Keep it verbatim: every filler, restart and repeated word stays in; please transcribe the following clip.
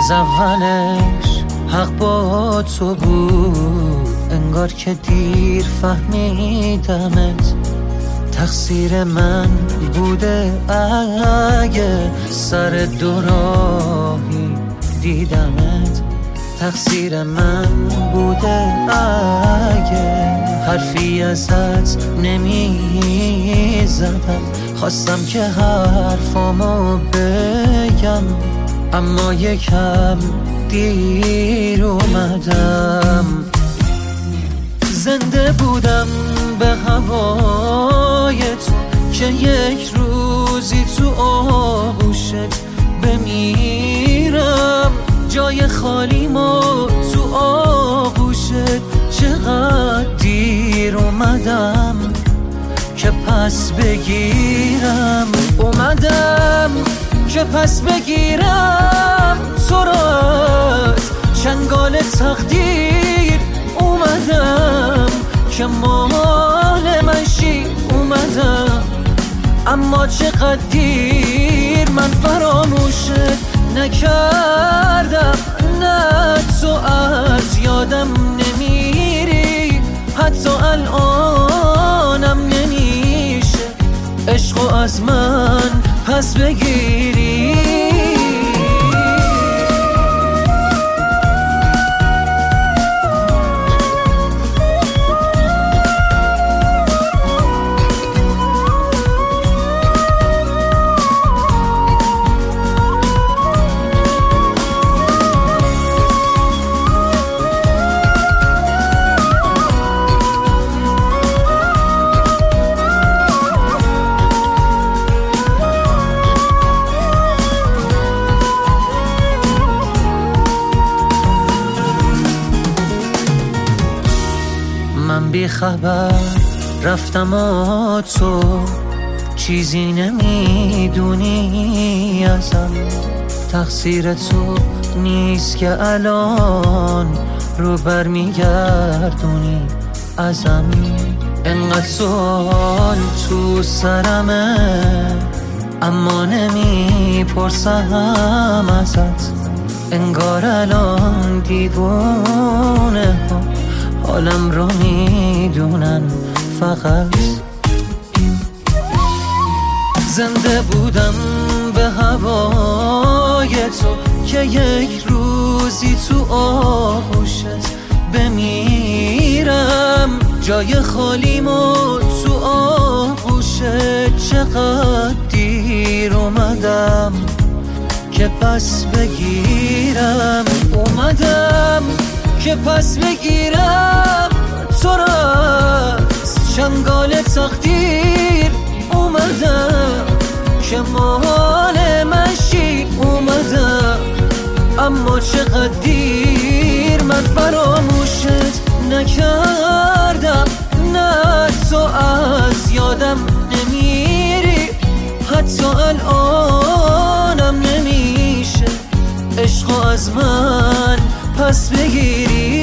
از اولش حق با تو بود، انگار که دیر فهمیدمت. تقصیر من بوده اگه سر دو راهی دیدمت. تقصیر من بوده اگه حرفی ازت نمی زدم. خواستم که حرفامو بگم اما یکم دیر اومدم. زنده بودم به هوای تو که یک روزی تو آغوشت بمیرم. جای خالیمو تو آغوشت چقدر دیر اومدم که پس بگیرم. اومدم که پس بگیرم تو را از چنگال تقدیر. اومدم که مال من شی. اومدم اما چقدر دیر من فراموشت نکردم. نه تو از یادم نمیری، حتی الانم نمیشه عشقو از من پس بگیری. من بی خبر رفتم و تو چیزی نمیدونی ازم. تقصیر تو نیست که الان رو بر میگردونی ازم. انقدر سوال تو سرمه اما نمیپرسم ازت. انگار الان دیوونه ها حالم رو میدونن فقط. زنده بودم به هوای تو که یک روزی تو آغوشت بمیرم. جای خالیمو تو آغوشت چقدر دیر اومدم که پس بگیرم. اومدم که پس بگیرم تو را از چنگال تقدیر. اومدم که مال من شی. اومدم اما چقدر دیر من فراموشت نکردم. نه تو از یادم نمیری، حتی الانم نمیشه عشقو از من پس بگیری.